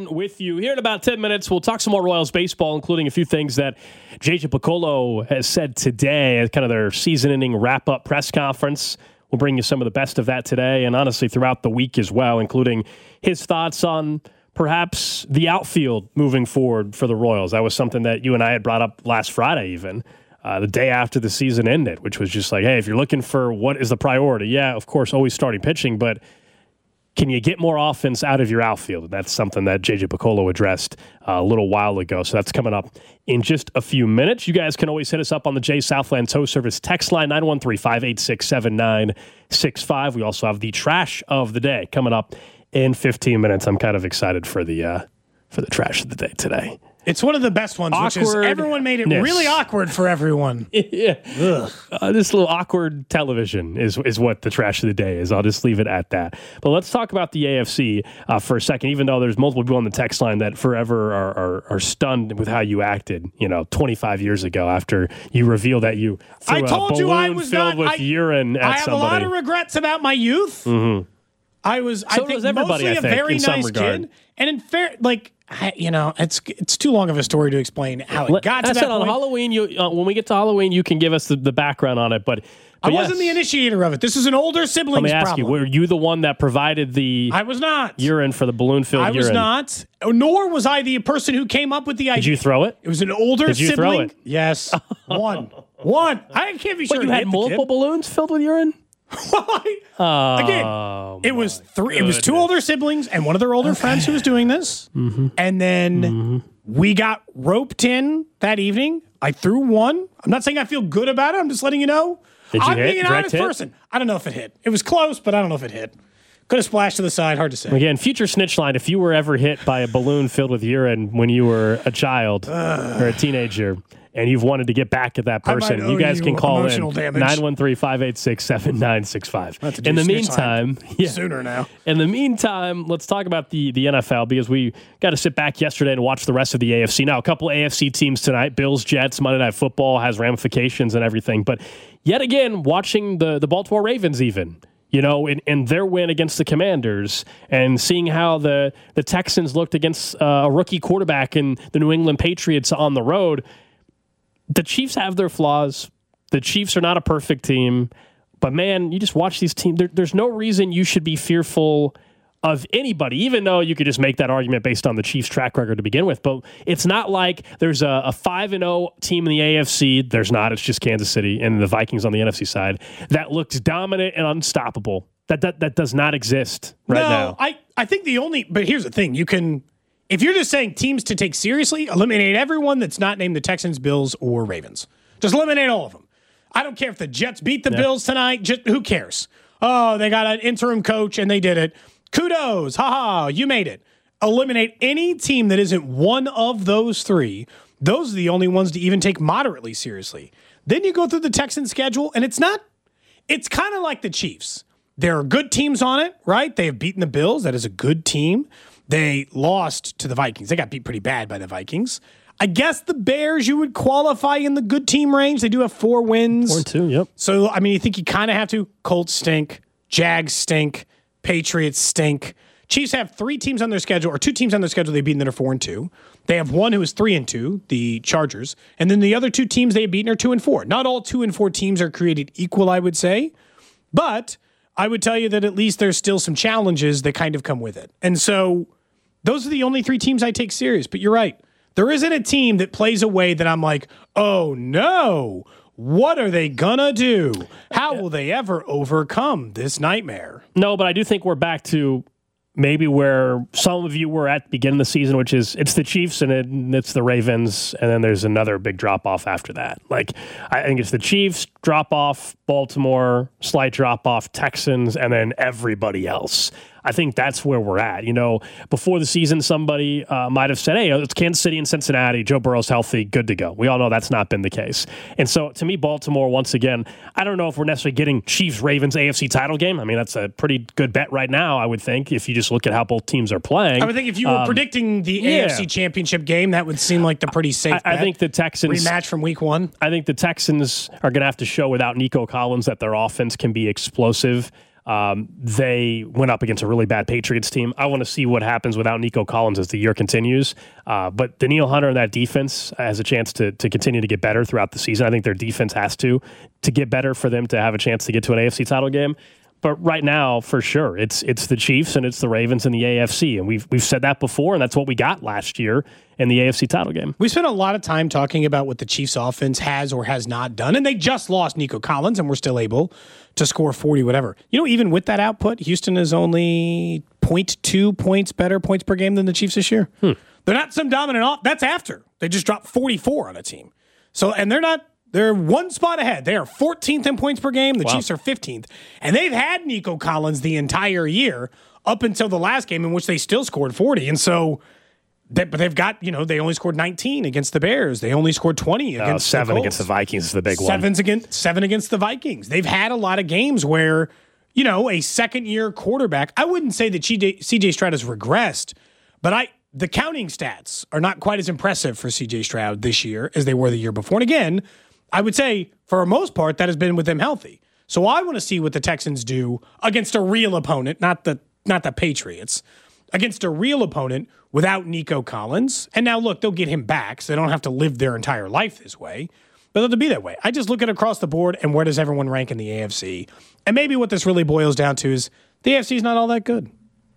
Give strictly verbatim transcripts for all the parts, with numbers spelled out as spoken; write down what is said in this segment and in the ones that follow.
with you. Here in about ten minutes, we'll talk some more Royals baseball, including a few things that J J Picollo has said today at kind of their season-ending wrap-up press conference. We'll bring you some of the best of that today and honestly throughout the week as well, including his thoughts on perhaps the outfield moving forward for the Royals. That was something that you and I had brought up last Friday even, uh, the day after the season ended, which was just like, hey, if you're looking for what is the priority, yeah, of course, always starting pitching, but can you get more offense out of your outfield? And that's something that J J Picollo addressed uh, a little while ago. So that's coming up in just a few minutes. You guys can always hit us up on the J Southland Tow Service text line, nine one three, five eight six, seven nine six five. We also have the trash of the day coming up in fifteen minutes. I'm kind of excited for the uh, for the trash of the day today. It's one of the best ones, which is everyone made it really awkward for everyone. yeah. Uh, this little awkward television is is what the trash of the day is. I'll just leave it at that. But let's talk about the A F C uh, for a second, even though there's multiple people on the text line that forever are, are, are stunned with how you acted, you know, twenty-five years ago after you revealed that you threw I told a balloon you I was filled not, with I, urine at I have somebody. a lot of regrets about my youth. Mm-hmm. I was, So I think, does everybody, mostly I a think, very in some nice regard. kid. And in fair, like, I, you know, it's it's too long of a story to explain how it Let, got to I that said point. on Halloween, you, uh, when we get to Halloween, you can give us the, the background on it. But, but I wasn't yes. the initiator of it. This is an older sibling's Let me ask problem. you, were you the one that provided the I was not. urine for the balloon-filled I urine? was not. Nor was I the person who came up with the idea. Did you throw it? It was an older Did you sibling. throw it? Yes. One. One. I can't be sure. But you it had hit the multiple kid. balloons filled with urine? Oh, Again, Oh, it was my three. It was two goodness. older siblings and one of their older friends who was doing this. Mm-hmm. And then Mm-hmm. we got roped in that evening. I threw one. I'm not saying I feel good about it. I'm just letting you know. Did you I'm hit? being an Direct honest hit? person. I don't know if it hit. It was close, but I don't know if it hit. Could have splashed to the side. Hard to say. Again, future snitch line, if you were ever hit by a balloon filled with urine when you were a child or a teenager, and you've wanted to get back at that I might person, owe you guys you can call in emotional damage. nine one three, five eight six, seven nine six five. Have to do In the snitch meantime, line yeah. sooner now. In the meantime, let's talk about the, the N F L because we got to sit back yesterday and watch the rest of the A F C. Now, a couple A F C teams tonight, Bills, Jets, Monday Night Football has ramifications and everything. But yet again, watching the, the Baltimore Ravens even, you know, in, in their win against the Commanders and seeing how the, the Texans looked against uh, a rookie quarterback in the New England Patriots on the road. The Chiefs have their flaws. The Chiefs are not a perfect team. But, man, you just watch these teams. There, there's no reason you should be fearful of anybody, even though you could just make that argument based on the Chiefs' track record to begin with. But it's not like there's a, a five and oh team in the A F C. There's not. It's just Kansas City and the Vikings on the N F C side that looks dominant and unstoppable. That that, that does not exist right no, now. I, I think the only, but here's the thing. You can, if you're just saying teams to take seriously, eliminate everyone that's not named the Texans, Bills, or Ravens. Just eliminate all of them. I don't care if the Jets beat the Yeah. Bills tonight. Just who cares? Oh, they got an interim coach and they did it. Kudos. Haha, you made it. Eliminate any team that isn't one of those three. Those are the only ones to even take moderately seriously. Then you go through the Texans schedule and it's not, it's kind of like the Chiefs. There are good teams on it, right? They have beaten the Bills. That is a good team. They lost to the Vikings. They got beat pretty bad by the Vikings. I guess the Bears you would qualify in the good team range. They do have four wins. Four and two, yep. So, I mean, you think you kind of have to. Colts stink. Jags stink. Patriots stink. Chiefs have three teams on their schedule, or two teams on their schedule they've beaten that are four and two. They have one who is three and two, the Chargers. And then the other two teams they've beaten are two and four. Not all two and four teams are created equal, I would say. But I would tell you that at least there's still some challenges that kind of come with it. And so those are the only three teams I take serious. But you're right. There isn't a team that plays a way that I'm like, oh no, what are they gonna do? How will they ever overcome this nightmare? No, but I do think we're back to maybe where some of you were at the beginning of the season, which is it's the Chiefs and it, it's the Ravens, and then there's another big drop-off after that. Like, I think it's the Chiefs, drop-off, Baltimore, slight drop-off, Texans, and then everybody else. I think that's where we're at. You know, before the season, somebody uh, might have said, hey, it's Kansas City and Cincinnati. Joe Burrow's healthy, good to go. We all know that's not been the case. And so, to me, Baltimore, once again, I don't know if we're necessarily getting Chiefs-Ravens A F C title game. I mean, that's a pretty good bet right now, I would think, if you just look at how both teams are playing. I would think if you were um, predicting the yeah. A F C championship game, that would seem like the pretty safe I, I bet. think the Texans... Rematch from week one. I think the Texans are going to have to show without Nico Collins that their offense can be explosive. Um, they went up against a really bad Patriots team. I want to see what happens without Nico Collins as the year continues. Uh, but Danielle Hunter and that defense has a chance to to continue to get better throughout the season. I think their defense has to to get better for them to have a chance to get to an A F C title game. But right now, for sure, it's it's the Chiefs and it's the Ravens in the A F C. And we've we've said that before, and that's what we got last year in the A F C title game. We spent a lot of time talking about what the Chiefs offense has or has not done, and they just lost Nico Collins, and we're still able to score forty, whatever. You know, even with that output, Houston is only zero point two points better points per game than the Chiefs this year. Hmm. They're not some dominant off. That's after. They just dropped forty-four on a team. So, and they're not, they're one spot ahead. They are fourteenth in points per game. The wow. Chiefs are fifteenth. And they've had Nico Collins the entire year up until the last game in which they still scored forty. And so, they, but they've got, you know, they only scored nineteen against the Bears. They only scored twenty against uh, seven the against the Vikings is the big Seven's one. Against, seven against the Vikings. They've had a lot of games where, you know, a second-year quarterback, I wouldn't say that C J Stroud has regressed, but I the counting stats are not quite as impressive for C J Stroud this year as they were the year before. And again, I would say, for the most part, that has been with them healthy. So I want to see what the Texans do against a real opponent, not the not the Patriots, against a real opponent without Nico Collins. And now, look, they'll get him back, so they don't have to live their entire life this way. But they'll be that way. I just look at across the board and where does everyone rank in the A F C. And maybe what this really boils down to is the A F C is not all that good.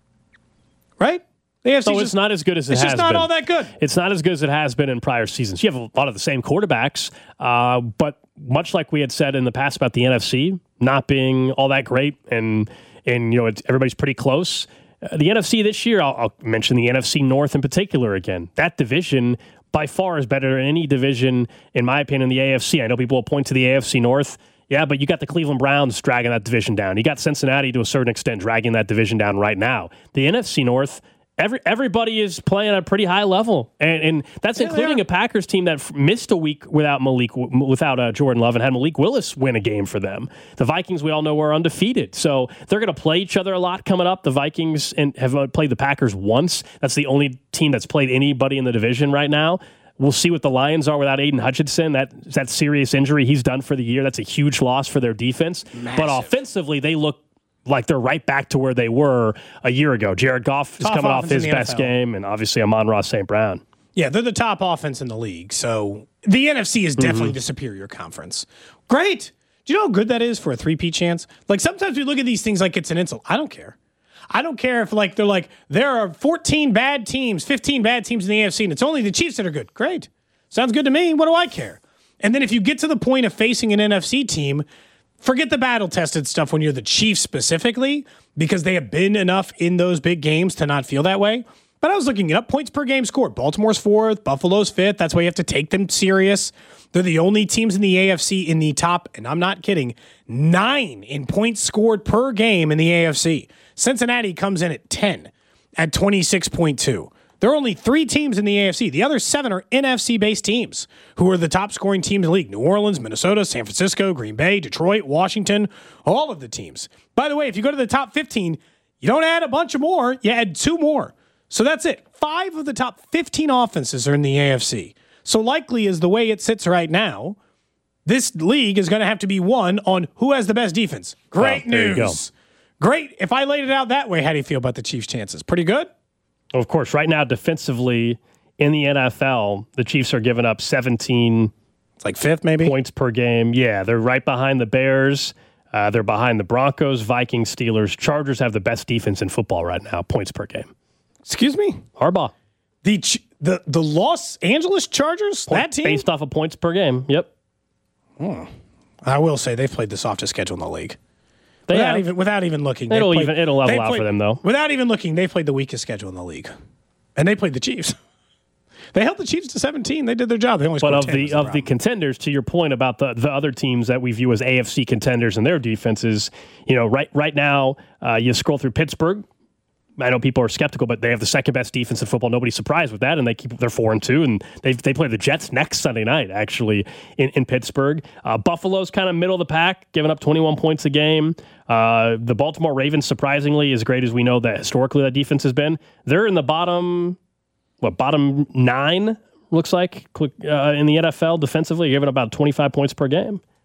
Right? The A F C so it's just, not as good as it it's has just not been. all that good. It's not as good as it has been in prior seasons. You have a lot of the same quarterbacks, uh, but much like we had said in the past about the N F C not being all that great, and and you know it's, everybody's pretty close. Uh, the N F C this year, I'll, I'll mention the N F C North in particular again. That division by far is better than any division, in my opinion, in the A F C. I know people will point to the A F C North. Yeah, but you got the Cleveland Browns dragging that division down. You got Cincinnati to a certain extent dragging that division down right now. The N F C North, every everybody is playing at a pretty high level, and and that's yeah, including a Packers team that f- missed a week without Malik, without uh, Jordan Love, and had Malik Willis win a game for them. The Vikings, we all know, are undefeated, so they're going to play each other a lot coming up. The Vikings and have played the Packers once. That's the only team that's played anybody in the division right now. We'll see what the Lions are without Aiden Hutchinson. That that serious injury he's done for the year. That's a huge loss for their defense. Massive. But offensively, they look like they're right back to where they were a year ago. Jared Goff is top coming off his best N F L game, and obviously Amon-Ra Saint Brown. Yeah, they're the top offense in the league. So the N F C is definitely mm-hmm. the superior conference. Great. Do you know how good that is for a three-peat chance? Like, sometimes we look at these things like it's an insult. I don't care. I don't care if, like, they're like, there are fourteen bad teams, fifteen bad teams in the A F C, and it's only the Chiefs that are good. Great. Sounds good to me. What do I care? And then if you get to the point of facing an N F C team, forget the battle-tested stuff when you're the Chiefs specifically, because they have been enough in those big games to not feel that way. But I was looking it up. Points per game scored. Baltimore's fourth. Buffalo's fifth. That's why you have to take them serious. They're the only teams in the A F C in the top, and I'm not kidding, nine in points scored per game in the A F C. Cincinnati comes in at ten, at twenty-six point two. There are only three teams in the A F C. The other seven are N F C-based teams who are the top-scoring teams in the league. New Orleans, Minnesota, San Francisco, Green Bay, Detroit, Washington, all of the teams. By the way, if you go to the top fifteen, you don't add a bunch of more. You add two more. So that's it. Five of the top fifteen offenses are in the A F C. So likely as the way it sits right now, this league is going to have to be won on who has the best defense. Great oh, there news. You go. Great. If I laid it out that way, how do you feel about the Chiefs' chances? Pretty good? Of course, right now, defensively in the N F L, the Chiefs are giving up seventeen it's like fifth, maybe points per game. Yeah, they're right behind the Bears. Uh, they're behind the Broncos, Vikings, Steelers. Chargers have the best defense in football right now, points per game. Excuse me? Harbaugh. The the the Los Angeles Chargers, Point, that team? Based off of points per game, yep. Hmm. I will say they've played the softest schedule in the league. They without have. even without even looking, it'll played, even it'll level out played, for them though. Without even looking, they played the weakest schedule in the league, and they played the Chiefs. They held the Chiefs to seventeen. They did their job. They only but scored of ten the the of the contenders, to your point about the the other teams that we view as A F C contenders and their defenses, you know, right right now, uh, you scroll through Pittsburgh. I know people are skeptical, but they have the second best defense in football. Nobody's surprised with that, and they keep they're four and two, and they they play the Jets next Sunday night actually in, in Pittsburgh. Uh, Buffalo's kind of middle of the pack, giving up twenty-one points a game. Uh, the Baltimore Ravens, surprisingly, as great as we know that historically that defense has been, they're in the bottom what bottom nine looks like uh, in the N F L defensively, giving about twenty-five points per game.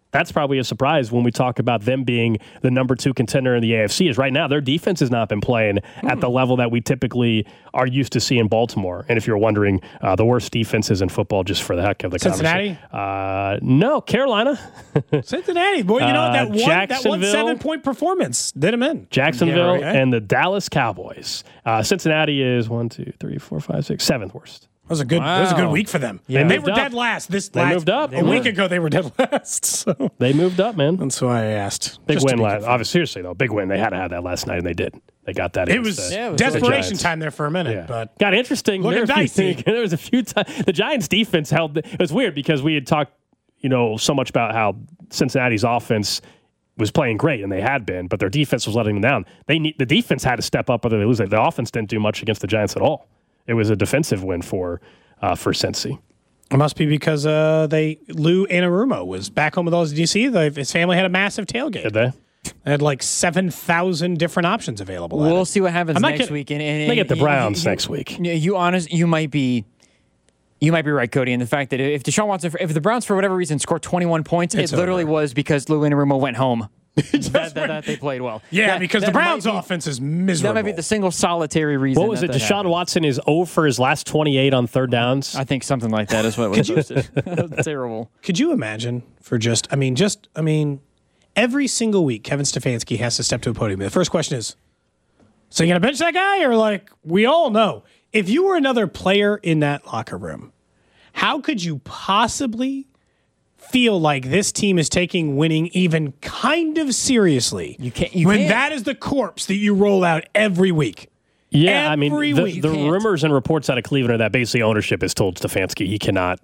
That's probably a surprise when we talk about them being the number two contender in the A F C. Is right now their defense has not been playing mm. at the level that we typically are used to seeing Baltimore. And if you're wondering, uh, the worst defenses in football, just for the heck of the Cincinnati? Uh, no, Carolina. Cincinnati. Boy, you know uh, that one, that one seven-point performance did them in. Jacksonville yeah, right. and the Dallas Cowboys. Uh, Cincinnati is one, two, three, four, five, six, seventh worst. That was a good. Wow. That was a good week for them. Yeah. They, they were up. dead last. This they last, moved up a week ago. They were dead last. So. They moved up, man. That's why I asked. Big win last. Obviously, seriously though, big win. They had to have that last night, and they did. They got that. It was, the, yeah, it was desperation time there for a minute, yeah. but got interesting. Looking there, dicey. Few, there was a few times the Giants' defense held. It was weird because we had talked, you know, so much about how Cincinnati's offense was playing great, and they had been, but their defense was letting them down. They need the defense had to step up, or they lose. The offense didn't do much against the Giants at all. It was a defensive win for. Uh, for Cincy. It must be because uh, they Lou Anarumo was back home with all his D C. The, his family had a massive tailgate. Did they? They had like seven thousand different options available. We'll see what happens next kidding. week. And, and, and they get the Browns you, you, next week. You honest, you might be, you might be right, Cody, in the fact that if Deshaun Watson, if the Browns for whatever reason scored twenty-one points, it's it literally over. was because Lou Anarumo went home. that, that, that they played well. Yeah, that, because that the Browns' be, offense is miserable. That might be the single solitary reason. What was that it? that Deshaun happened. Watson is zero for his last twenty-eight on third downs. I think something like that is what was posted. That's terrible. Could you imagine for just? I mean, just I mean, every single week, Kevin Stefanski has to step to a podium. The first question is, so you gonna bench that guy, or like we all know, if you were another player in that locker room, how could you possibly feel like this team is taking winning even kind of seriously you can't, you when can't. that is the corpse that you roll out every week? Yeah, every I mean, the, week. the rumors and reports out of Cleveland are that basically ownership has told Stefanski he cannot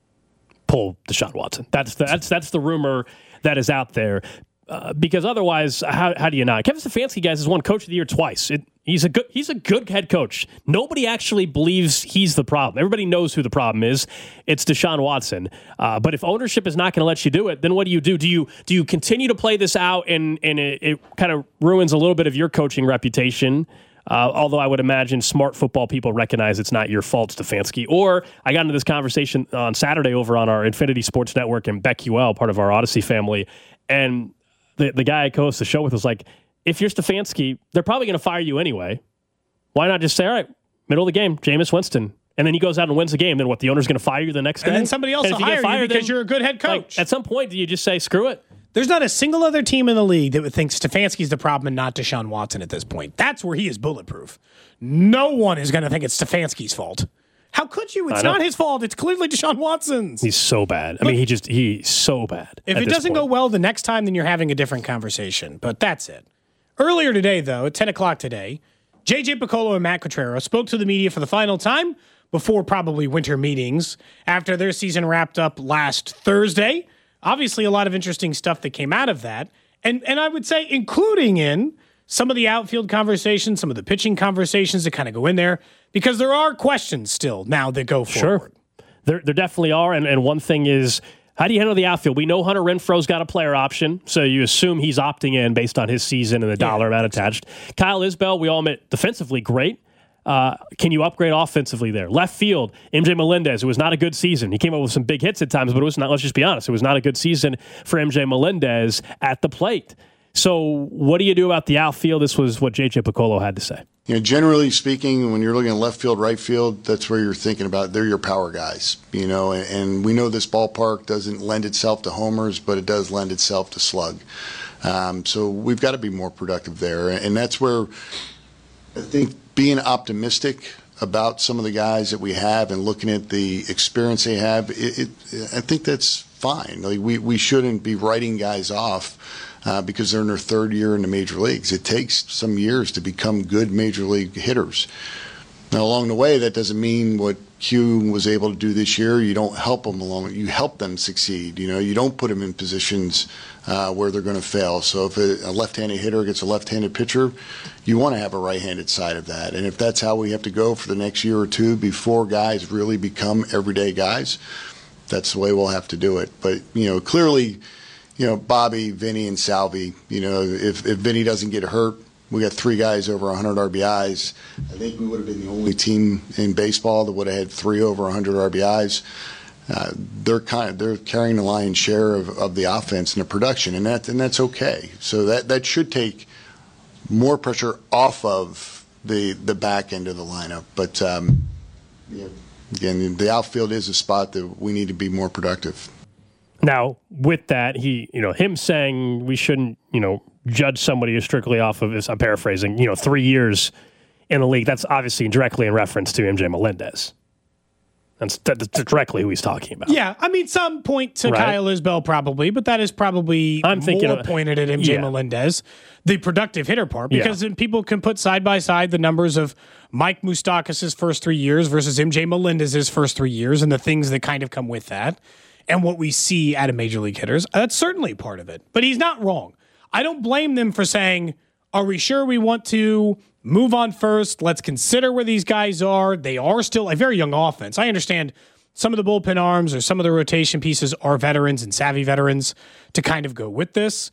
pull Deshaun Watson. That's the, that's that's the rumor that is out there. Uh, because otherwise, how how do you not? Kevin Stefanski, guys, has won Coach of the Year twice. It, he's a good he's a good head coach. Nobody actually believes he's the problem. Everybody knows who the problem is. It's Deshaun Watson. Uh, but if ownership is not going to let you do it, then what do you do? Do you do you continue to play this out and and it, it kind of ruins a little bit of your coaching reputation? Uh, although I would imagine smart football people recognize it's not your fault, Stefanski. Or I got into this conversation on Saturday over on our Infinity Sports Network and BetQL, part of our Odyssey family, and The the guy I co-host the show with was like, if you're Stefanski, they're probably going to fire you anyway. Why not just say, all right, middle of the game, Jameis Winston. And then he goes out and wins the game. Then what, the owner's going to fire you the next day? And then somebody else will hire you because you're a good head coach. Like, at some point, do you just say, screw it? There's not a single other team in the league that would think Stefanski's the problem and not Deshaun Watson at this point. That's where he is bulletproof. No one is going to think it's Stefanski's fault. How could you? It's not his fault. It's clearly Deshaun Watson's. He's so bad. I mean, he just, he's so bad. If it doesn't point. go well the next time, then you're having a different conversation. But that's it. Earlier today, though, at ten o'clock today, J J Piccolo and Matt Quatraro spoke to the media for the final time before probably winter meetings after their season wrapped up last Thursday. Obviously, a lot of interesting stuff that came out of that. And, and I would say including in some of the outfield conversations, some of the pitching conversations that kind of go in there, because there are questions still now that go forward. Sure. There, there definitely are. And, and one thing is, how do you handle the outfield? We know Hunter Renfroe's got a player option, so you assume he's opting in based on his season and the dollar yeah. amount attached. Kyle Isbell, we all admit, defensively great. Uh, can you upgrade offensively there? Left field, M J Melendez, it was not a good season. He came up with some big hits at times, but it was not, let's just be honest, it was not a good season for M J Melendez at the plate. So what do you do about the outfield? This was what J J Piccolo had to say. You know, generally speaking, when you're looking at left field, right field, that's where you're thinking about. They're your power guys, you know, and, and we know this ballpark doesn't lend itself to homers, but it does lend itself to slug. Um, so we've got to be more productive there. And that's where I think being optimistic about some of the guys that we have and looking at the experience they have, it, it, I think that's fine. Like we, we shouldn't be writing guys off Uh, because they're in their third year in the major leagues. It takes some years to become good major league hitters. Now, along the way, that doesn't mean what Q was able to do this year. You don't help them along. You help them succeed. You know, you don't put them in positions uh, where they're going to fail. So if a, a left-handed hitter gets a left-handed pitcher, you want to have a right-handed side of that. And if that's how we have to go for the next year or two before guys really become everyday guys, that's the way we'll have to do it. But, you know, clearly, you know, Bobby, Vinny, and Salvi, you know, if, if Vinny doesn't get hurt, we got three guys over one hundred R B Is. I think we would have been the only team in baseball that would have had three over one hundred R B Is. uh, they're kind of they're carrying the lion's share of, of the offense and the production, and that and that's okay. So that that should take more pressure off of the the back end of the lineup. But um, yeah, again, the outfield is a spot that we need to be more productive. Now, with that, he, you know, him saying we shouldn't, you know, judge somebody strictly off of this, I'm paraphrasing, you know, three years in the league, that's obviously directly in reference to M J Melendez. That's, that's directly who he's talking about. Yeah, I mean, some point to Right. Kyle Isbell probably, but that is probably I'm thinking more of- pointed at M J yeah. Melendez, the productive hitter part, because Yeah. then people can put side by side the numbers of Mike Moustakas' first three years versus M J Melendez's first three years and the things that kind of come with that and what we see out of major league hitters. That's certainly part of it, but he's not wrong. I don't blame them for saying, are we sure we want to move on first? Let's consider where these guys are. They are still a very young offense. I understand some of the bullpen arms or some of the rotation pieces are veterans and savvy veterans to kind of go with this.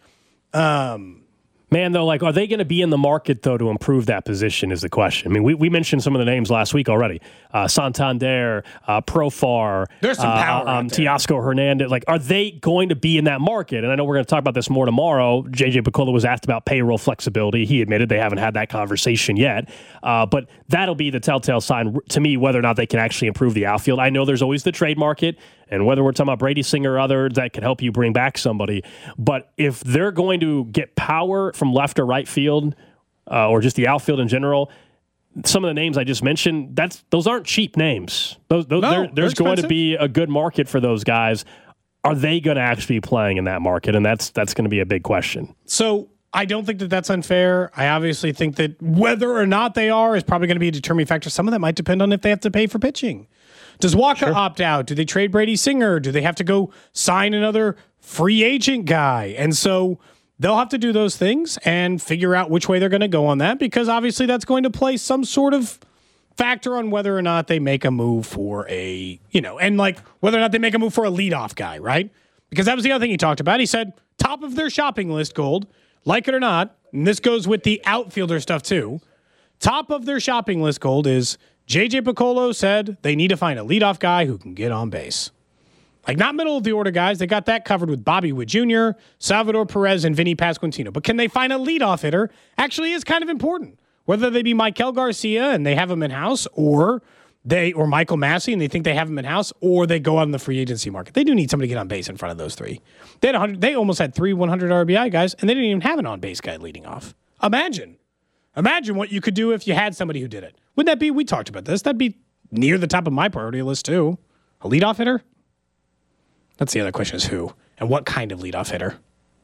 Um, Man, though, like, are they going to be in the market, though, to improve that position is the question. I mean, we, we mentioned some of the names last week already. Uh, Santander, uh, Profar. There's some power uh, out um, there. Teoscar Hernandez. Like, are they going to be in that market? And I know we're going to talk about this more tomorrow. J J Picollo was asked about payroll flexibility. He admitted they haven't had that conversation yet. Uh, but that'll be the telltale sign to me whether or not they can actually improve the outfield. I know there's always the trade market. And whether we're talking about Brady Singer or others, that can help you bring back somebody. But if they're going to get power from left or right field, uh, or just the outfield in general, some of the names I just mentioned, that's those aren't cheap names. Those, those No, there- they're there's going to expensive. be a good market for those guys. Are they going to actually be playing in that market? And that's that's going to be a big question. So I don't think that that's unfair. I obviously think that whether or not they are is probably going to be a determining factor. Some of that might depend on if they have to pay for pitching. Does Walker opt out? Do they trade Brady Singer? Do they have to go sign another free agent guy? And so they'll have to do those things and figure out which way they're going to go on that, because obviously that's going to play some sort of factor on whether or not they make a move for a, you know, and like whether or not they make a move for a leadoff guy, right? Because that was the other thing he talked about. He said top of their shopping list, Gold, like it or not, and this goes with the outfielder stuff too. Top of their shopping list, Gold, is J J Picollo said they need to find a leadoff guy who can get on base. Like, not middle of the order guys. They got that covered with Bobby Witt Junior, Salvador Perez, and Vinny Pasquantino. But can they find a leadoff hitter actually is kind of important. Whether they be Michael Garcia and they have him in-house, or they or Michael Massey and they think they have him in-house, or they go out in the free agency market. They do need somebody to get on base in front of those three. They had one hundred, they almost had three hundred R B I guys, and they didn't even have an on-base guy leading off. Imagine. Imagine what you could do if you had somebody who did it. Wouldn't that be, we talked about this, that'd be near the top of my priority list too. A leadoff hitter? That's the other question, is who and what kind of leadoff hitter.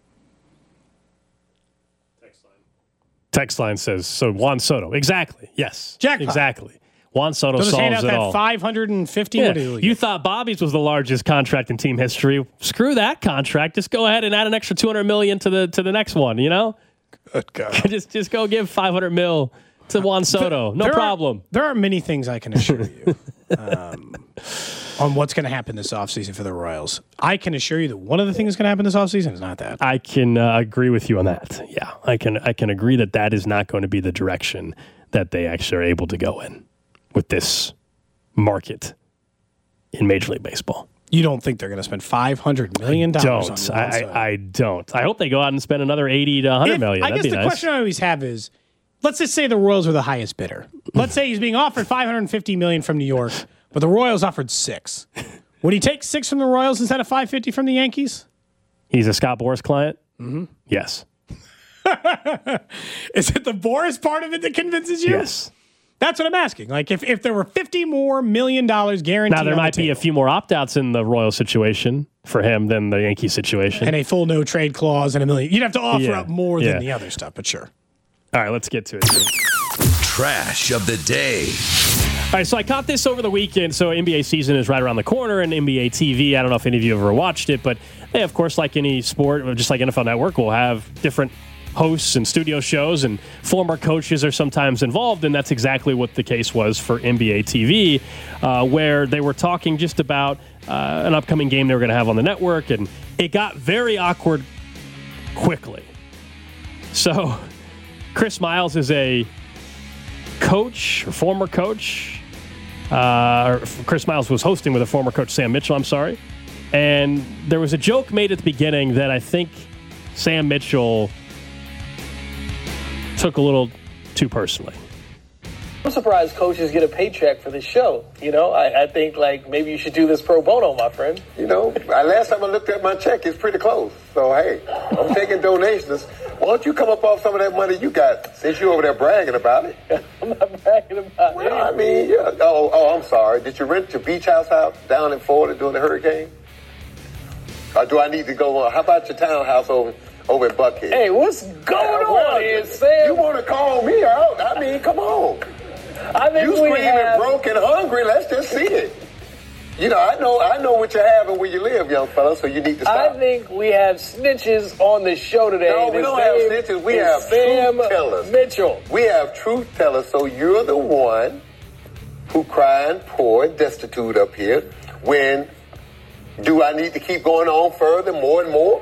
Text line says, so Juan Soto. Exactly. Yes. Jackpot. Exactly. Juan Soto They'll just hand solves out it that all. five hundred fifty. Yeah. What do You thought Bobby's was the largest contract in team history. Screw that contract. Just go ahead and add an extra two hundred million to the to the next one, you know? Good God. just just go give five hundred mil to Juan Soto. No There are- problem. there are many things I can assure you um, on what's going to happen this offseason for the Royals. I can assure you that one of the things that's going to happen this offseason is not that. I can uh, agree with you on that. Yeah, I can I can agree that that is not going to be the direction that they actually are able to go in with this market in Major League Baseball. You don't think they're going to spend five hundred million dollars on Don't. Juan I, Soto? I, I don't. I hope they go out and spend another eighty to one hundred If- million. I That'd guess be the nice. question I always have is, let's just say the Royals are the highest bidder. Let's say he's being offered five hundred fifty million dollars from New York, but the Royals offered six. Would he take six from the Royals instead of five hundred fifty from the Yankees? He's a Scott Boras client? Mm-hmm. Yes. Is it the Boris part of it that convinces you? Yes. That's what I'm asking. Like, if, if there were fifty more million dollars guaranteed, Now, there on the might be a table few more opt-outs in the Royal situation for him than the Yankee situation. and a full no trade clause and a million, you'd have to offer Yeah. up more Yeah. than the other stuff. But sure. All right, let's get to it. Trash of the day. All right, so I caught this over the weekend. So N B A season is right around the corner, and N B A T V, I don't know if any of you have ever watched it, but they, of course, like any sport, just like N F L Network, will have different hosts and studio shows, and former coaches are sometimes involved, and that's exactly what the case was for N B A T V, uh, where they were talking just about uh, an upcoming game they were going to have on the network, and it got very awkward quickly. So Chris Miles is a coach, or former coach, Uh, Chris Miles was hosting with a former coach, Sam Mitchell, I'm sorry. And there was a joke made at the beginning that I think Sam Mitchell took a little too personally. I'm surprised coaches get a paycheck for this show. You know, I, I think, like, maybe you should do this pro bono, my friend. You know, last time I looked at my check, it's pretty close. So, hey, I'm taking donations. Why don't you come up off some of that money you got, since you're over there bragging about it? I'm not bragging about well, it. I mean, yeah. Oh, oh, I'm sorry. Did you rent your beach house out down in Florida during the hurricane? Or do I need to go on? How about your townhouse over, over in Buckhead? Hey, what's going yeah, on well, here, Sam? You want to call me out? I mean, come on. I think you we screaming have... broke and hungry. Let's just see it. You know, I know, I know what you have and where you live, young fella. So you need to stop. I think we have snitches on the show today. No, we His don't have name snitches. We is have Sam truth tellers. Mitchell. We have truth tellers. So you're the one who crying poor and destitute up here. When do I need to keep going on further, more and more?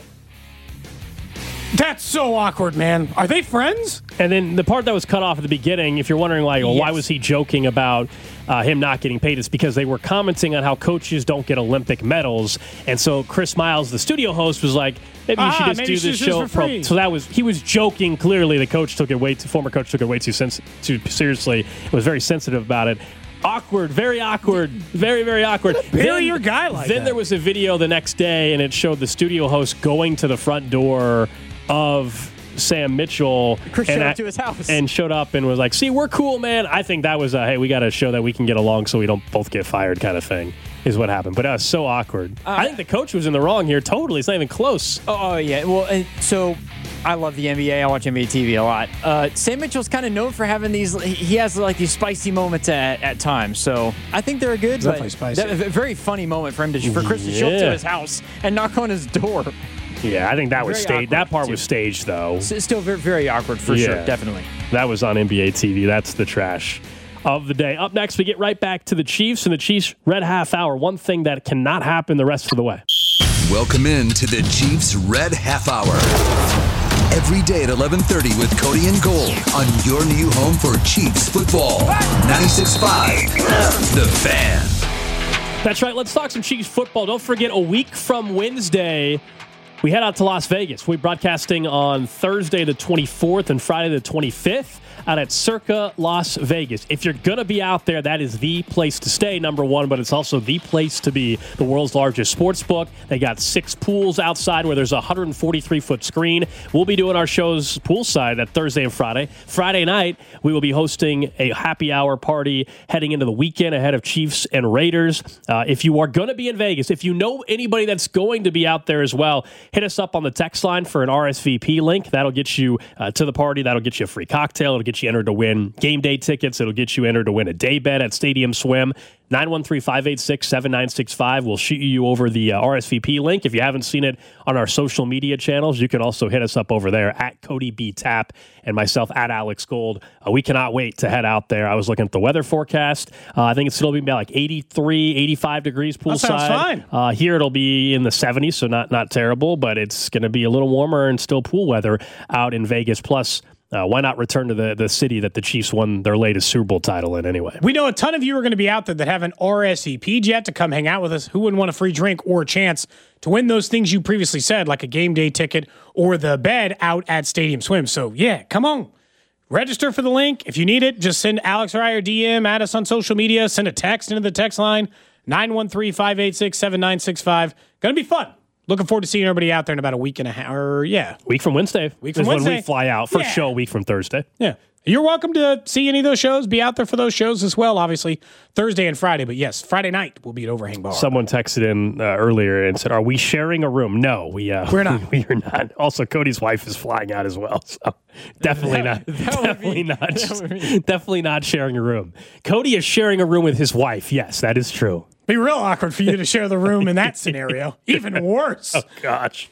That's so awkward, man. Are they friends? And then the part that was cut off at the beginning, if you're wondering, like, well, yes. why was he joking about uh, him not getting paid? It's because they were commenting on how coaches don't get Olympic medals. And so Chris Miles, the studio host, was like, maybe you Ah, should just maybe do you should this just show. for free. So that was, he was joking. Clearly, the coach took it way too, former coach took it way too, sens- too seriously. Was very sensitive about it. Awkward, very awkward, very, very awkward. Bury your guy like Then that. there was a video the next day, and it showed the studio host going to the front door of Sam Mitchell. Chris and showed I- up to his house. And showed up and was like, see, we're cool, man. I think that was a, hey, we got to show that we can get along so we don't both get fired kind of thing is what happened. But that was so awkward. Uh, I think the coach was in the wrong here. Totally. It's not even close. Oh, oh, yeah. Well, and so I love the N B A. I watch N B A T V a lot. Uh, Sam Mitchell's kind of known for having these. He has like these spicy moments at, at times. So I think they're good. Definitely but spicy. that- a very funny moment for him to for Chris to show up Yeah. to his house and knock on his door. Yeah, I think that was Very staged. That awkward, part too. was staged, though. S- Still very, very awkward for Yeah. sure. Definitely. That was on N B A T V. That's the trash of the day. Up next, we get right back to the Chiefs and the Chiefs Red Half Hour. One thing that cannot happen the rest of the way. Welcome in to the Chiefs Red Half Hour. Every day at eleven thirty with Cody and Gold on your new home for Chiefs football. ninety-six point five The Fan. That's right. Let's talk some Chiefs football. Don't forget, a week from Wednesday, we head out to Las Vegas. We're broadcasting on Thursday the twenty-fourth and Friday the twenty-fifth out at Circa Las Vegas. If you're going to be out there, that is the place to stay, number one, but it's also the place to be. The world's largest sports book. They got six pools outside where there's a one hundred forty-three foot screen. We'll be doing our shows poolside that Thursday and Friday. Friday night, we will be hosting a happy hour party heading into the weekend ahead of Chiefs and Raiders. Uh, if you are going to be in Vegas, if you know anybody that's going to be out there as well, hit us up on the text line for an R S V P link. That'll get you uh, to the party. That'll get you a free cocktail. It'll get you entered to win game day tickets. It'll get you entered to win a day bed at Stadium Swim. nine one three, five eight six, seven nine six five. We'll shoot you over the uh, R S V P link. If you haven't seen it on our social media channels, you can also hit us up over there at Cody B. Tapp and myself at Alex Gold. Uh, we cannot wait to head out there. I was looking at the weather forecast. Uh, I think it's still be about like eighty-three, eighty-five degrees poolside. That sounds fine. Uh, here it'll be in the seventies, so not not terrible, but it's going to be a little warmer and still pool weather out in Vegas. Plus, uh, why not return to the, the city that the Chiefs won their latest Super Bowl title in anyway? We know a ton of you are going to be out there that haven't R S V P'd yet to come hang out with us. Who wouldn't want a free drink or a chance to win those things you previously said, like a game day ticket or the bed out at Stadium Swim? So, yeah, come on. Register for the link. If you need it, just send Alex or I or D M, add us on social media, send a text into the text line, nine one three, five eight six, seven nine six five. Going to be fun. Looking forward to seeing everybody out there in about a week and a half. Or, yeah. Week from Wednesday. Week from is Wednesday. when we fly out. First Yeah. show a week from Thursday. Yeah. You're welcome to see any of those shows, be out there for those shows as well, obviously, Thursday and Friday. But yes, Friday night we'll be at Overhang Bar. Someone texted in uh, earlier and said, are we sharing a room? No, we, uh, We're not. we are not. Also, Cody's wife is flying out as well. So definitely not. would Definitely be- not. that would be- Definitely not sharing a room. Cody is sharing a room with his wife. Yes, that is true. Be real awkward for you to share the room in that scenario. Even worse. Oh, gosh.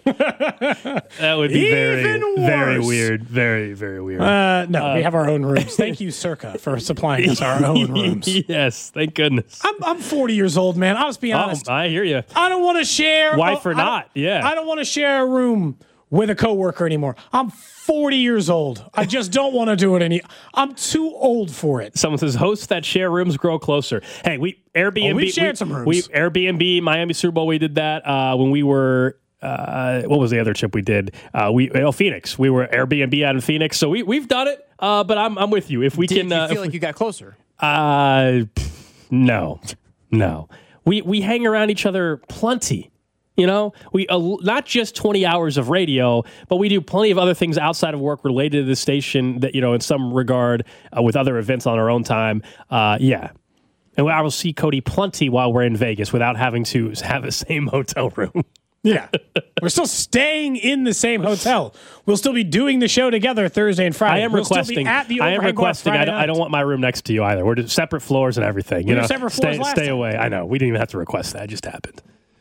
That would be very, Even very worse. weird. Very, very weird. Uh, no, we have our own rooms. Thank you, Circa, for supplying us our own rooms. Yes, thank goodness. I'm, I'm forty years old, man. I'll just be Oh, honest. I hear you. I don't want to share. Wife or I don't- not, yeah. I don't want to share a room with a coworker anymore. I'm forty years old. I just don't want to do it any. I'm too old for it. Someone says hosts that share rooms grow closer. Hey, we Airbnb. Oh, we've shared we, some rooms. We Airbnb Miami Super Bowl. We did that uh, when we were. Uh, what was the other trip we did? Uh, we oh Phoenix. We were Airbnb out in Phoenix, so we we've done it. Uh, but I'm I'm with you. If we Did can, you uh, feel if like we, you got closer? Uh, no, no. We we hang around each other plenty. You know, we uh, not just twenty hours of radio, but we do plenty of other things outside of work related to the station that, you know, in some regard uh, with other events on our own time. Uh, yeah. And I will see Cody plenty while we're in Vegas without having to have the same hotel room. Yeah. We're still staying in the same hotel. We'll still be doing the show together Thursday and Friday. I am we'll requesting. Still be at the I am Overhang Bar requesting. I Friday don't, I don't night. want my room next to you either. We're just separate floors and everything. You We were know, separate floors stay, last stay time. away. I know. We didn't even have to request that. It just happened.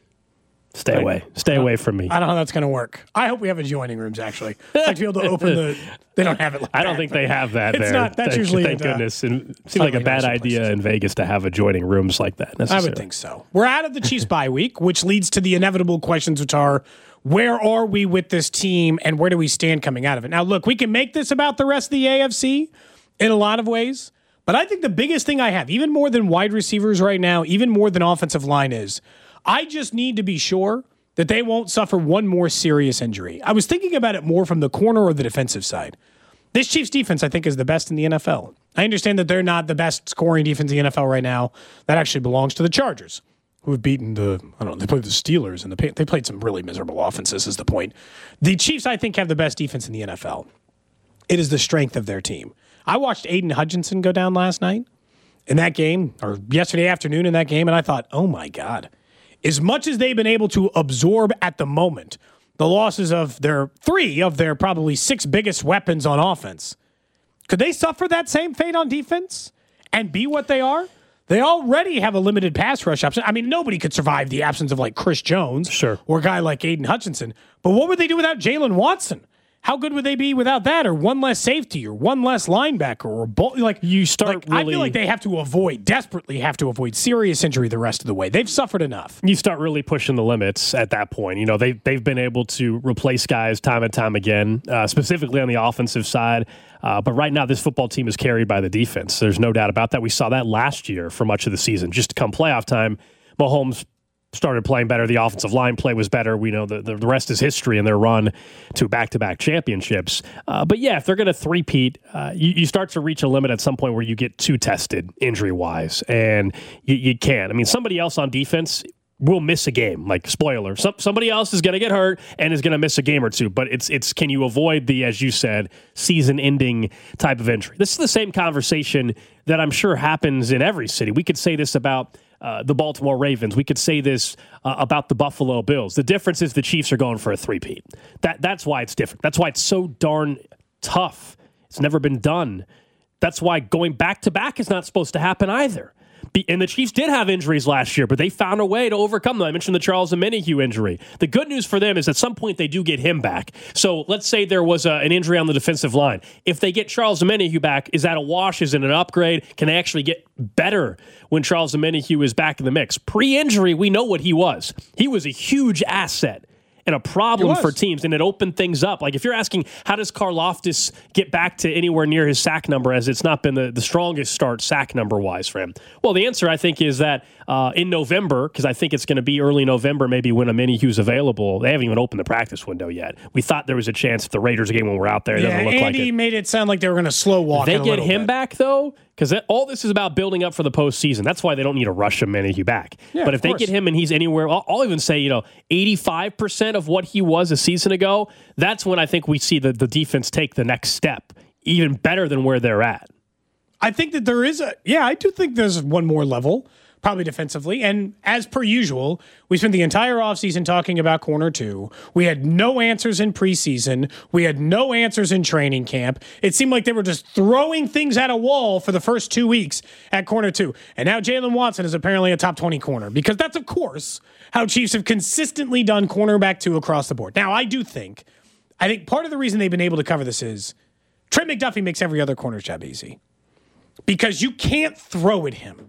Stay away. Stay away from me. I don't know how that's going to work. I hope we have adjoining rooms, actually. I'd like to be able to open the... They don't have it like I don't that, think but they have that it's there. not. That's thank, usually Thank at, uh, goodness. And it seems like a slightly bad nicer idea places. in Vegas to have adjoining rooms like that. I would think so. We're out of the Chiefs bye week, which leads to the inevitable questions, which are, where are we with this team and where do we stand coming out of it? Now, look, we can make this about the rest of the A F C in a lot of ways, but I think the biggest thing I have, even more than wide receivers right now, even more than offensive line is, I just need to be sure that they won't suffer one more serious injury. I was thinking about it more from the corner or the defensive side. This Chiefs defense, I think, is the best in the N F L. I understand that they're not the best scoring defense in the N F L right now. That actually belongs to the Chargers, who have beaten the, I don't know, they played the Steelers, and the, they played some really miserable offenses is the point. The Chiefs, I think, have the best defense in the N F L. It is the strength of their team. I watched Aiden Hutchinson go down last night in that game, or yesterday afternoon in that game, and I thought, oh my God. As much as they've been able to absorb at the moment the losses of their three of their probably six biggest weapons on offense, could they suffer that same fate on defense and be what they are? They already have a limited pass rush option. I mean, nobody could survive the absence of like Chris Jones Sure. or a guy like Aiden Hutchinson. But what would they do without Jalen Watson? How good would they be without that, or one less safety, or one less linebacker, or ball, like You start like, I really- feel like they have to avoid, desperately have to avoid serious injury the rest of the way. They've suffered enough. You start really pushing the limits at that point. You know, they, they've been able to replace guys time and time again, uh, specifically on the offensive side. Uh, but right now, this football team is carried by the defense. There's no doubt about that. We saw that last year for much of the season. Just come playoff time, Mahomes started playing better. The offensive line play was better. We know the, the rest is history in their run to back-to-back championships. Uh, but yeah, if they're going to three-peat, uh, you, you start to reach a limit at some point where you get too tested injury-wise, and you, you can't. I mean, somebody else on defense will miss a game. Like, spoiler, some, somebody else is going to get hurt and is going to miss a game or two. But it's it's can you avoid the, as you said, season-ending type of injury? This is the same conversation that I'm sure happens in every city. We could say this about Uh, the Baltimore Ravens. We could say this uh, about the Buffalo Bills. The difference is the Chiefs are going for a three-peat. That, that's why it's different. That's why it's so darn tough. It's never been done. That's why going back-to-back is not supposed to happen either. Be, and the Chiefs did have injuries last year, but they found a way to overcome them. I mentioned the Charles Omenihu injury. The good news for them is at some point they do get him back. So let's say there was a, an injury on the defensive line. If they get Charles Omenihu back, is that a wash? Is it an upgrade? Can they actually get better when Charles Omenihu is back in the mix? Pre-injury, we know what he was. He was a huge asset and a problem for teams, and it opened things up. Like, if you're asking, how does Karlaftis get back to anywhere near his sack number, as it's not been the, the strongest start sack number-wise for him? Well, the answer, I think, is that uh, in November, because I think it's going to be early November, maybe when Omenihu's available. They haven't even opened the practice window yet. We thought there was a chance if the Raiders game when we're out there, it Yeah, doesn't look Andy like it. made it sound like they were going to slow walk. They it a get little him bit. back, though, because all this is about building up for the postseason. That's why they don't need to rush Omenihu back. Yeah, but of if they course. get him and he's anywhere, I'll, I'll even say, you know, eighty-five percent of what he was a season ago, that's when I think we see the, the defense take the next step, even better than where they're at. I think that there is a, yeah, I do think there's one more level, probably defensively. And as per usual, we spent the entire offseason talking about corner two. We had no answers in preseason. We had no answers in training camp. It seemed like they were just throwing things at a wall for the first two weeks at corner two. And now Jalen Watson is apparently a top twenty corner, because that's, of course, how Chiefs have consistently done cornerback two across the board. Now, I do think, I think part of the reason they've been able to cover this is Trent McDuffie makes every other corner's job easy, because you can't throw at him.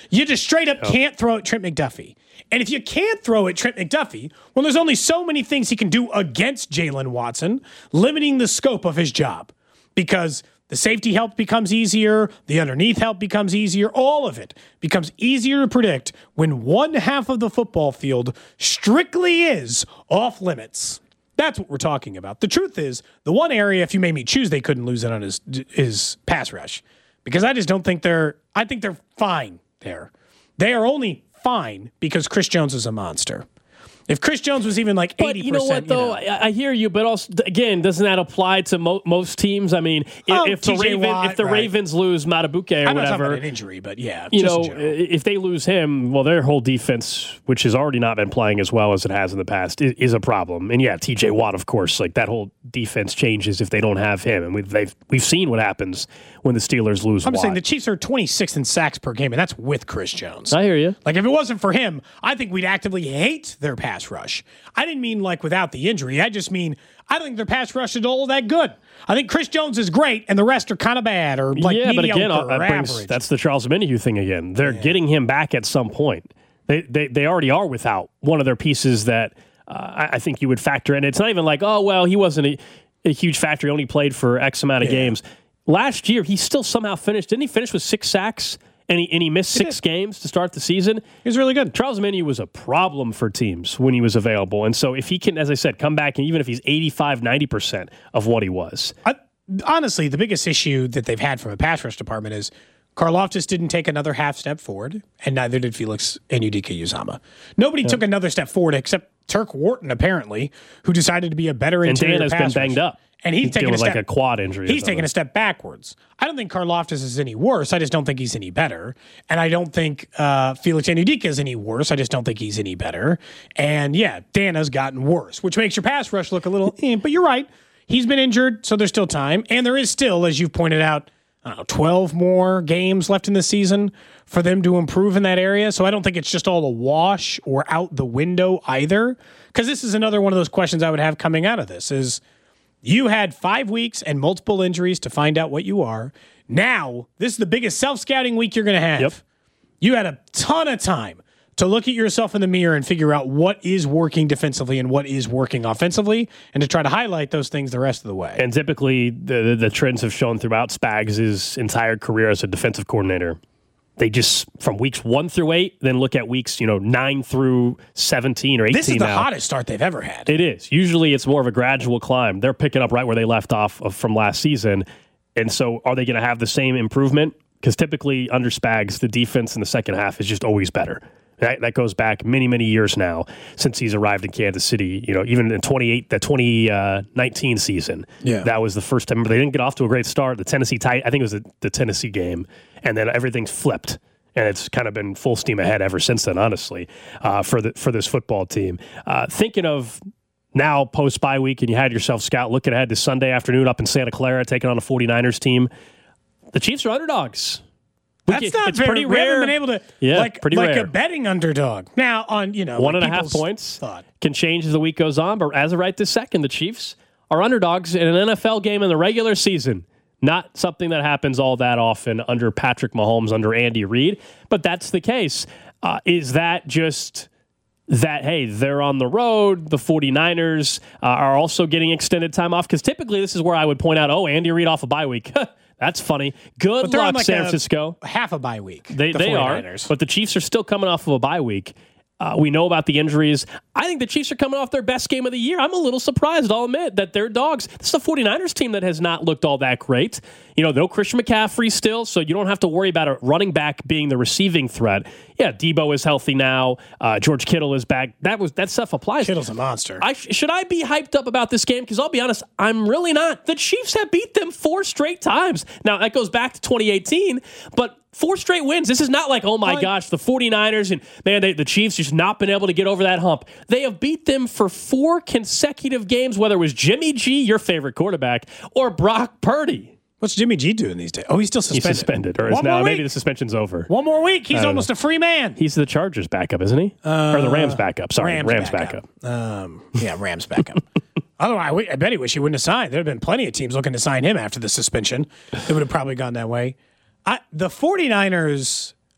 You just straight up can't throw at Trent McDuffie. And if you can't throw at Trent McDuffie, well, there's only so many things he can do against Jalen Watson, limiting the scope of his job. Because the safety help becomes easier, the underneath help becomes easier, all of it becomes easier to predict when one half of the football field strictly is off limits. That's what we're talking about. The truth is, the one area, if you made me choose, they couldn't lose it on is, is pass rush. Because I just don't think they're, I think they're fine there. They are only fine because Chris Jones is a monster. If Chris Jones was even like eighty percent. But you know what, though? You know, I, I hear you, but also, again, doesn't that apply to mo- most teams? I mean, if, oh, if, the, Raven, Watt, if the right. Ravens lose Matabuke or I'm not whatever. talking about an injury, but yeah. You just know, if they lose him, well, their whole defense, which has already not been playing as well as it has in the past, is, is a problem. And yeah, T J Watt, of course, like that whole defense changes if they don't have him. And we've, they've, we've seen what happens when the Steelers lose I'm Watt. saying the Chiefs are twenty-sixth in sacks per game, and that's with Chris Jones. I hear you. Like, if it wasn't for him, I think we'd actively hate their pass rush. I didn't mean like without the injury. I just mean I don't think their pass rush is all that good. I think Chris Jones is great, and the rest are kind of bad or like yeah, but again, mediocre that or brings, average. that's the Charles Omenihu thing again. They're Yeah. getting him back at some point. They they, they already are without one of their pieces that uh, I, I think you would factor in. It's not even like, oh, well, he wasn't a, a huge factor. He only played for X amount of Yeah. games. Last year, he still somehow finished. Didn't he finish with six sacks? And he, and he missed six did. games to start the season. He was really good. Charles Omenihu was a problem for teams when he was available. And so if he can, as I said, come back, and even if he's eighty-five, ninety percent of what he was. I, honestly, the biggest issue that they've had from a pass rush department is Karlaftis didn't take another half step forward, and neither did Felix Enudike-Uzama. Nobody yeah. took another step forward except Turk Wharton, apparently, who decided to be a better and interior Dan has pass been banged rush. up. And he's, he's taking dealing a step, like a quad injury. He's taking a step backwards. I don't think Karlaftis is any worse. I just don't think he's any better. And I don't think uh, Felix Enudike is any worse. I just don't think he's any better. And yeah, Dana's gotten worse, which makes your pass rush look a little, eh, but you're right. He's been injured, so there's still time. And there is still, as you've pointed out, I don't know, twelve more games left in the season for them to improve in that area. So I don't think it's just all a wash or out the window either. Because this is another one of those questions I would have coming out of this is, you had five weeks and multiple injuries to find out what you are. Now, this is the biggest self-scouting week you're going to have. Yep. You had a ton of time to look at yourself in the mirror and figure out what is working defensively and what is working offensively, and to try to highlight those things the rest of the way. And typically, the, the, the trends have shown throughout Spags' entire career as a defensive coordinator. They just, from weeks one through eight, then look at weeks, you know, nine through seventeen or eighteen. This is the now. hottest start they've ever had. It is. Usually it's more of a gradual climb. They're picking up right where they left off of, from last season. And so are they going to have the same improvement? Because typically under Spags, the defense in the second half is just always better. That, that goes back many, many years now since he's arrived in Kansas City. You know, even in twenty-eight, the twenty nineteen season, yeah. that was the first time. Remember, they didn't get off to a great start. The Tennessee tight, I think it was the, the Tennessee game, and then everything's flipped. And it's kind of been full steam ahead ever since then, honestly, uh, for the for this football team. Uh, thinking of now post bye week, and you had yourself scout looking ahead to Sunday afternoon up in Santa Clara, taking on a 49ers team. The Chiefs are underdogs. That's we, not it's very, pretty we rare. haven't been able to, yeah, like, pretty like rare. a betting underdog. Now, on, you know, one like and a half people's points thought. Can change as the week goes on, but as of right this second, the Chiefs are underdogs in an N F L game in the regular season. Not something that happens all that often under Patrick Mahomes, under Andy Reid, but that's the case. Uh, is that just that, hey, they're on the road, the 49ers uh, are also getting extended time off? Because typically this is where I would point out, oh, Andy Reid off a bye week. That's funny. Good But they're luck, on like San a Francisco. Half a bye week. They, the they are, 49ers. but the Chiefs are still coming off of a bye week. Uh, we know about the injuries. I think the Chiefs are coming off their best game of the year. I'm a little surprised, I'll admit, that they're dogs. This is a 49ers team that has not looked all that great. You know, no Christian McCaffrey still, so you don't have to worry about a running back being the receiving threat. Yeah, Debo is healthy now. Uh, George Kittle is back. That was that stuff applies. Kittle's a monster. I, should I be hyped up about this game? Because I'll be honest, I'm really not. The Chiefs have beat them four straight times. Now, that goes back to twenty eighteen, but four straight wins. This is not like, oh my gosh, the 49ers and, man, they, the Chiefs just not been able to get over that hump. They have beat them for four consecutive games, whether it was Jimmy G, your favorite quarterback, or Brock Purdy. What's Jimmy G doing these days? Oh, he's still suspended. He's suspended, or is One now more maybe week. the suspension's over. One more week. He's almost know. a free man. He's the Chargers backup, isn't he? Uh, or the Rams backup. Sorry, Rams, Rams backup. backup. Um, yeah, Rams backup. Otherwise, I bet he wish he wouldn't have signed. There have been plenty of teams looking to sign him after the suspension. It would have probably gone that way. I, the 49ers,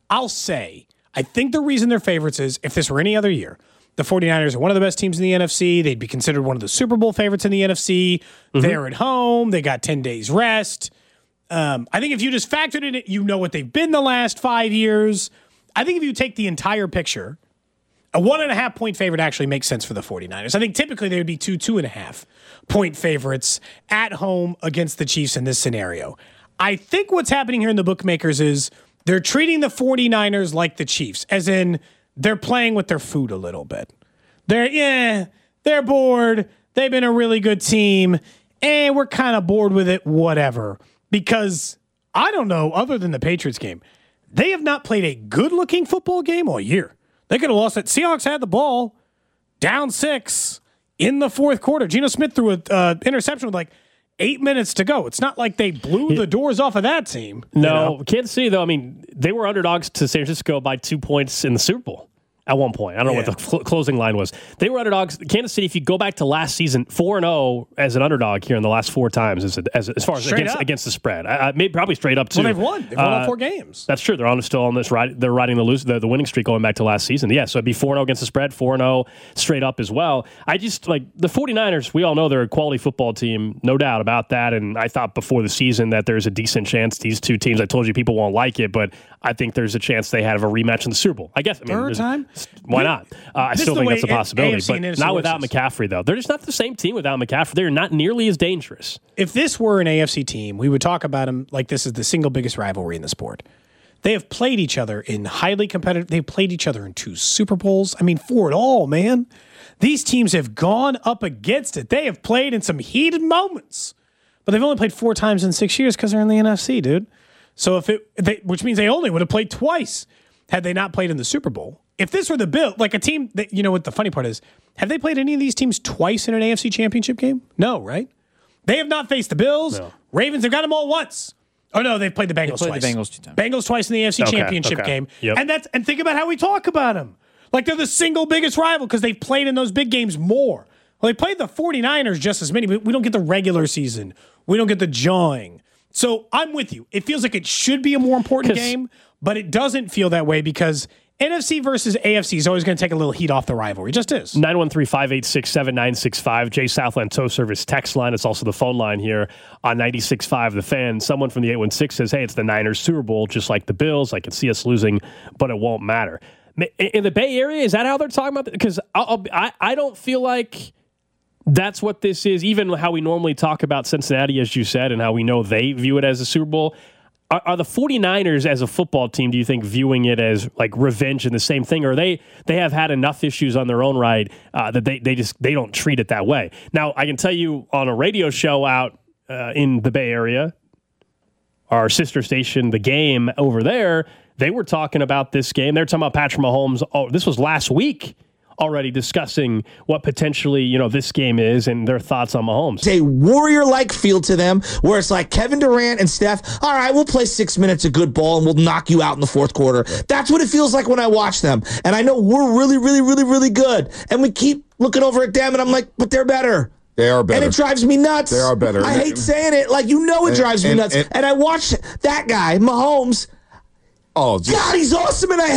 I'll say, I think the reason they're favorites is if this were any other year, the 49ers are one of the best teams in the N F C. They'd be considered one of the Super Bowl favorites in the N F C. Mm-hmm. They're at home. They got ten days rest. Um, I think if you just factored in it, you know what they've been the last five years. I think if you take the entire picture, a one and a half point favorite actually makes sense for the 49ers. I think typically they would be two, two and a half point favorites at home against the Chiefs in this scenario. I think what's happening here in the bookmakers is they're treating the 49ers like the Chiefs, as in they're playing with their food a little bit. They're, yeah, they're bored. They've been a really good team, and we're kind of bored with it, whatever. Because I don't know, other than the Patriots game, they have not played a good-looking football game all year. They could have lost it. Seahawks had the ball, down six in the fourth quarter. Geno Smith threw an uh, interception with like eight minutes to go. It's not like they blew the doors off of that team. No, you know? Kansas City, though, I mean, they were underdogs to San Francisco by two points in the Super Bowl. At one point. I don't know yeah. what the cl- closing line was. They were underdogs. Kansas City, if you go back to last season, four and oh as an underdog here in the last four times as, a, as, as far as against, against the spread. I, I maybe probably straight up, too. Well, they've won. They've won uh, all four games. That's true. They're on still on this ride. They're riding the, lose, the the winning streak going back to last season. Yeah, so it'd be four and oh against the spread, four and oh straight up as well. I just, like, the 49ers, we all know they're a quality football team, no doubt about that. And I thought before the season that there's a decent chance these two teams, I told you people won't like it, but I think there's a chance they have a rematch in the Super Bowl. I guess. I mean, Third time? Why not? Uh, I still think that's a possibility, but not without McCaffrey, though. They're just not the same team without McCaffrey. They're not nearly as dangerous. If this were an A F C team, we would talk about them like this is the single biggest rivalry in the sport. They have played each other in highly competitive. They've played each other in two Super Bowls. I mean, for it all, man. These teams have gone up against it. They have played in some heated moments, but they've only played four times in six years because they're in the N F C, dude. So if it, they, which means they only would have played twice had they not played in the Super Bowl. If this were the Bills, like a team that, you know what the funny part is, have they played any of these teams twice in an A F C championship game? No, right? They have not faced the Bills. No. Ravens have got them all once. Oh no, they've played the Bengals they played twice. The Bengals two times. Bengals twice in the A F C okay, championship okay. game. Yep. And that's and think about how we talk about them. Like they're the single biggest rival because they've played in those big games more. Well, they played the 49ers just as many, but we don't get the regular season. We don't get the jawing. So I'm with you. It feels like it should be a more important game, but it doesn't feel that way because N F C versus A F C is always going to take a little heat off the rivalry. It just is. nine one three, five eight six, seven nine six five, Jay Southland Tow Service text line. It's also the phone line here on ninety-six point five The Fan. Someone from the eight one six says, hey, it's the Niners Super Bowl, just like the Bills. I can see us losing, but it won't matter. In the Bay Area, is that how they're talking about it? Because I, I don't feel like that's what this is, even how we normally talk about Cincinnati, as you said, and how we know they view it as a Super Bowl. Are, are the 49ers as a football team, do you think, viewing it as like revenge and the same thing? Or they they have had enough issues on their own right uh, that they, they just they don't treat it that way? Now, I can tell you on a radio show out uh, in the Bay Area, our sister station, The Game over there, they were talking about this game. They're talking about Patrick Mahomes. Oh, this was last week. Already discussing what potentially, you know, this game is and their thoughts on Mahomes. It's a warrior-like feel to them where it's like Kevin Durant and Steph, all right, we'll play six minutes of good ball and we'll knock you out in the fourth quarter. That's what it feels like when I watch them. And I know we're really, really, really, really good. And we keep looking over at them and I'm like, but they're better. They are better. And it drives me nuts. They are better. I hate saying it. Like, you know it and, drives me and, nuts. And, and I watch that guy, Mahomes. Oh, just, God, he's awesome, and I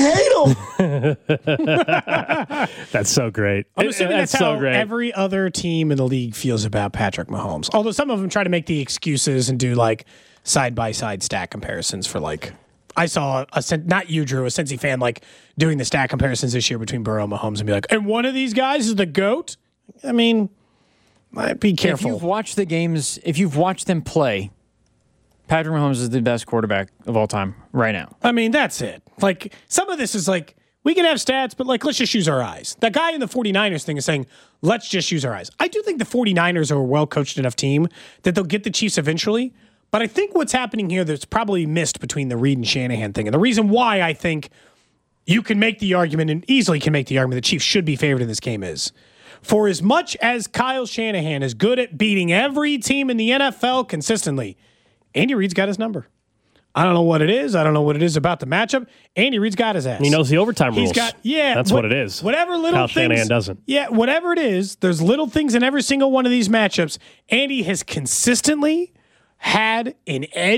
hate him. That's so great. I'm assuming that's, that's how so great. Every other team in the league feels about Patrick Mahomes. Although some of them try to make the excuses and do like side-by-side stat comparisons for like, I saw, a not you, Drew, a Cincy fan, like doing the stat comparisons this year between Burrow and Mahomes and be like, and one of these guys is the GOAT? I mean, might be careful. If you've watched the games, if you've watched them play, Patrick Mahomes is the best quarterback of all time right now. I mean, that's it. Like, some of this is like, we can have stats, but like, let's just use our eyes. That guy in the 49ers thing is saying, let's just use our eyes. I do think the 49ers are a well-coached enough team that they'll get the Chiefs eventually, but I think what's happening here that's probably missed between the Reid and Shanahan thing, and the reason why I think you can make the argument, and easily can make the argument, the Chiefs should be favored in this game is, for as much as Kyle Shanahan is good at beating every team in the N F L consistently, Andy Reid's got his number. I don't know what it is. I don't know what it is about the matchup. Andy Reid's got his ass. He knows the overtime rules. He's got, yeah. That's what, what it is. Whatever little Kyle things. Shanahan doesn't. Yeah, whatever it is, there's little things in every single one of these matchups. Andy has consistently had an edge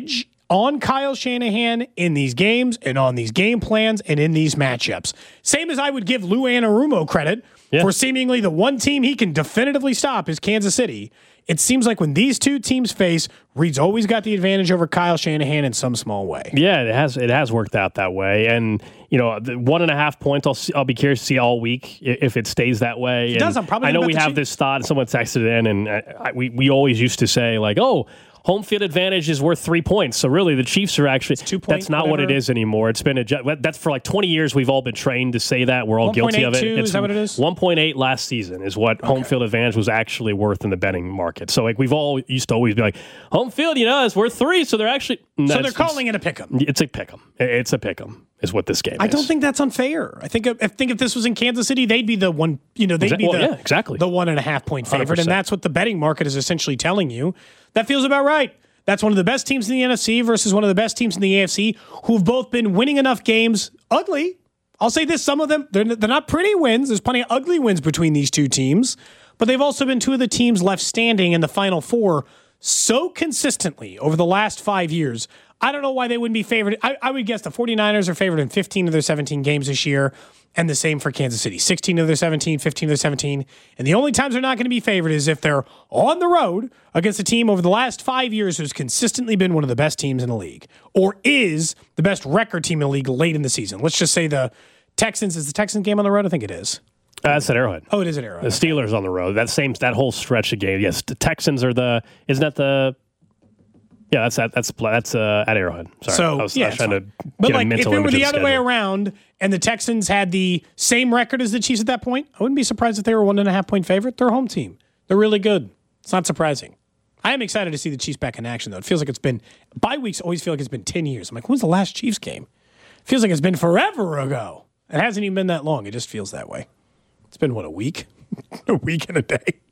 on Kyle Shanahan in these games and on these game plans and in these matchups. Same as I would give Lou Anarumo credit yeah. for seemingly the one team he can definitively stop is Kansas City. It seems like when these two teams face, Reed's always got the advantage over Kyle Shanahan in some small way. Yeah, it has it has worked out that way. And, you know, the one and a half points, I'll see, I'll be curious to see all week if it stays that way. It does. I'm probably I know we have Chiefs. this thought, and someone texted it in, and I, we, we always used to say, like, oh, home field advantage is worth three points. So really, the Chiefs are actually two point, that's not whatever. what it is anymore. It's been a that's for like twenty years. We've all been trained to say that. We're all guilty of it. It's is that what it is? one point eight last season is what okay. home field advantage was actually worth in the betting market. So like we've all used to always be like, home field, you know, is worth three. So they're actually no, so they're calling it a pick'em. It's a pick'em. It's a pick'em. Is what this game I is. don't think that's unfair. I think I think if this was in Kansas City, they'd be the one. You know, they'd be well, the yeah, exactly. the one and a half point favorite, one hundred percent. And that's what the betting market is essentially telling you. That feels about right. That's one of the best teams in the N F C versus one of the best teams in the A F C who've both been winning enough games. Ugly. I'll say this: some of them they're they're not pretty wins. There's plenty of ugly wins between these two teams, but they've also been two of the teams left standing in the Final Four so consistently over the last five years. I don't know why they wouldn't be favored. I, I would guess the 49ers are favored in fifteen of their seventeen games this year, and the same for Kansas City. sixteen of their seventeen, fifteen of their seventeen. And the only times they're not going to be favored is if they're on the road against a team over the last five years who's consistently been one of the best teams in the league, or is the best record team in the league late in the season. Let's just say the Texans. Is the Texans game on the road? I think it is. Uh, that's at Arrowhead. Oh, it is at Arrowhead. The Steelers on the road. That same that whole stretch of game. Yes, the Texans are the. Isn't that the? Yeah, that's at, that's that's uh, at Arrowhead. Sorry, so I was, yeah, I was trying to but get like a mental if it were image the of other schedule. way around and the Texans had the same record as the Chiefs at that point, I wouldn't be surprised if they were one and a half point favorite. They're a home team. They're really good. It's not surprising. I am excited to see the Chiefs back in action though. It feels like it's been bye weeks. Always feel like it's been ten years. I'm like, when's the last Chiefs game? It feels like it's been forever ago. It hasn't even been that long. It just feels that way. It's been what a week, a week and a day.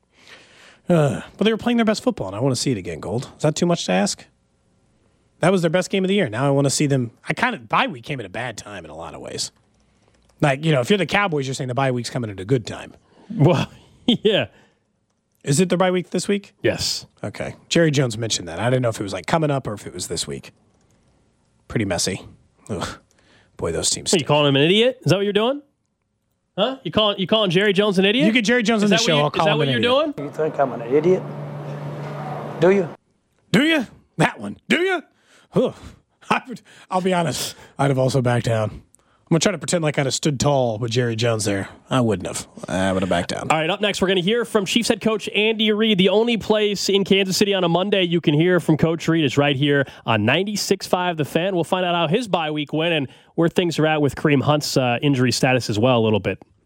Uh, but they were playing their best football, and I want to see it again. Gold. Is that too much to ask? That was their best game of the year. Now I want to see them. I kind of bye week came at a bad time in a lot of ways. Like, you know, if you're the Cowboys, you're saying the bye week's coming at a good time. Well, yeah. Is it their bye week this week? Yes. Okay. Jerry Jones mentioned that. I didn't know if it was like coming up or if it was this week. Pretty messy. Ugh. Boy, those teams. Are you calling him an idiot? Is that what you're doing? Huh? You calling you calling Jerry Jones an idiot? You get Jerry Jones on the show. You, I'll call is that him what an you're idiot. doing? You think I'm an idiot? Do you? Do you? That one. Do you? Huh. I would, I'll be honest. I'd have also backed down. I'm going to try to pretend like I'd have stood tall with Jerry Jones there. I wouldn't have. I would have backed down. All right, up next, we're going to hear from Chiefs head coach Andy Reid. The only place in Kansas City on a Monday you can hear from Coach Reid is right here on ninety-six point five The Fan. We'll find out how his bye week went and where things are at with Kareem Hunt's uh, injury status as well a little bit.